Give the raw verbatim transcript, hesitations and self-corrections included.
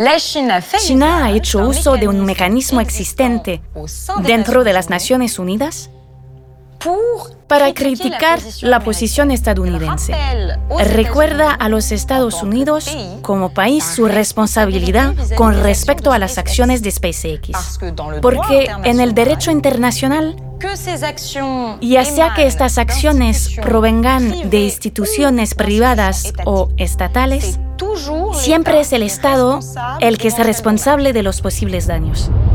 China ha hecho uso de un mecanismo existente dentro de las Naciones Unidas para criticar la posición estadounidense. Recuerda a los Estados Unidos como país su responsabilidad con respecto a las acciones de SpaceX. Porque en el derecho internacional, ya sea que estas acciones provengan de instituciones privadas o estatales, siempre es el Estado el que es responsable de los posibles daños.